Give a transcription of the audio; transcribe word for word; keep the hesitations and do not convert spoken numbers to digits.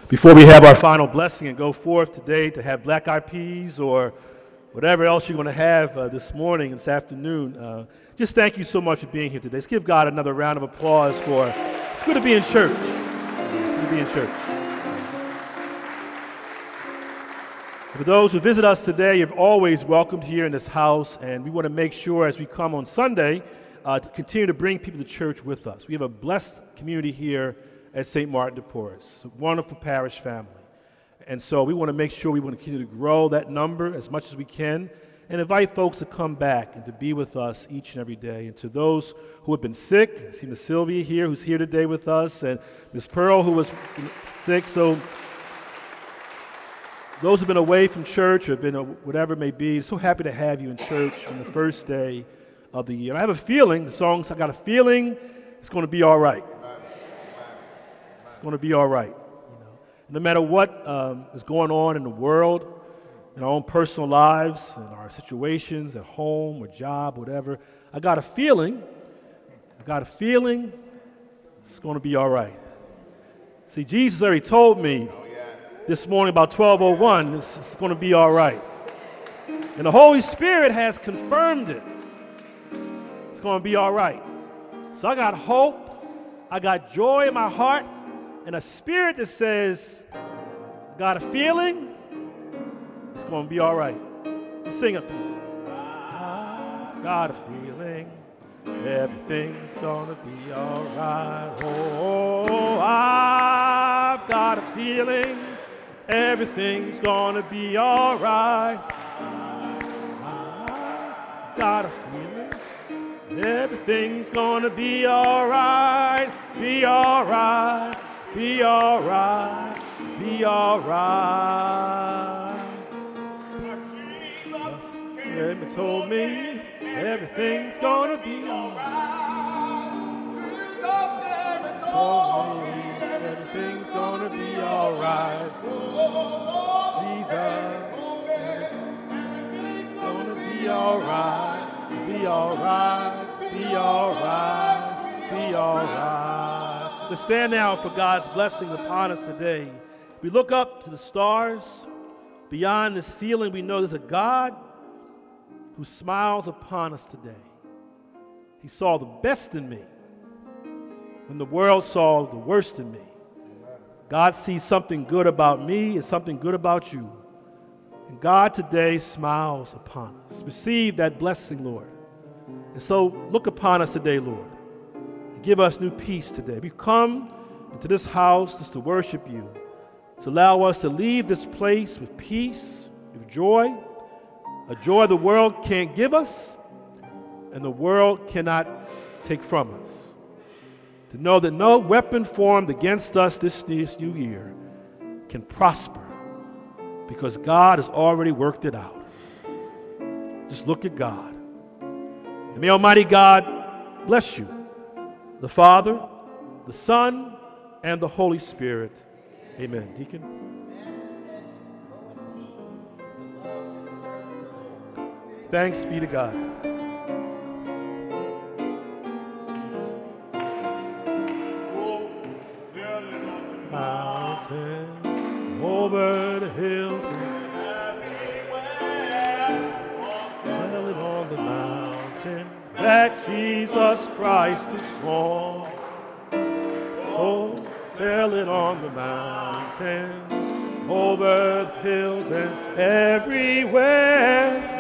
Before we have our final blessing and go forth today to have black eyed peas or whatever else you're going to have uh, this morning, this afternoon, uh, just thank you so much for being here today. Let's give God another round of applause for it's good to be in church. It's good to be in church. For those who visit us today, you're always welcomed here in this house, and we want to make sure as we come on Sunday uh, to continue to bring people to church with us. We have a blessed community here at Saint Martin de Porres, a wonderful parish family. And so we want to make sure we want to continue to grow that number as much as we can and invite folks to come back and to be with us each and every day. And to those who have been sick, I see Miss Sylvia here who's here today with us, and Miss Pearl who was sick. So those who have been away from church or been a, whatever it may be, so happy to have you in church on the first day of the year. And I have a feeling, the songs, I got a feeling it's going to be all right. Going to be all right. You know? No matter what um, is going on in the world, in our own personal lives, in our situations at home or job, whatever, I got a feeling, I got a feeling it's going to be all right. See, Jesus already told me this morning about twelve oh one, it's, it's going to be all right. And the Holy Spirit has confirmed it. It's going to be all right. So I got hope, I got joy in my heart, and a spirit that says, I got a feeling, it's going to be all right. Let's sing it. I got a feeling, everything's going to be all right. Oh, I've got a feeling, everything's going to be all right. I've got a feeling, everything's going to be all right, be all right. Be all right, be all right. Jesus told me everything's gonna be all right. Told me everything's gonna be all right. Jesus, everything's gonna be all right. Be all right, be all right, be all right. Let's stand now for God's blessing upon us today. We look up to the stars. Beyond the ceiling, we know there's a God who smiles upon us today. He saw the best in me when the world saw the worst in me. God sees something good about me and something good about you. And God today smiles upon us. Receive that blessing, Lord. And so look upon us today, Lord. Give us new peace today. We've come into this house just to worship you, to allow us to leave this place with peace, with joy, a joy the world can't give us and the world cannot take from us. To know that no weapon formed against us this, this new year can prosper because God has already worked it out. Just look at God. And may Almighty God bless you. The Father, the Son, and the Holy Spirit. Amen. Deacon. Thanks be to God. Mountains over the hills, tell it on the mountain that Jesus Christ is born. Oh, tell it on the mountain, over the hills and everywhere.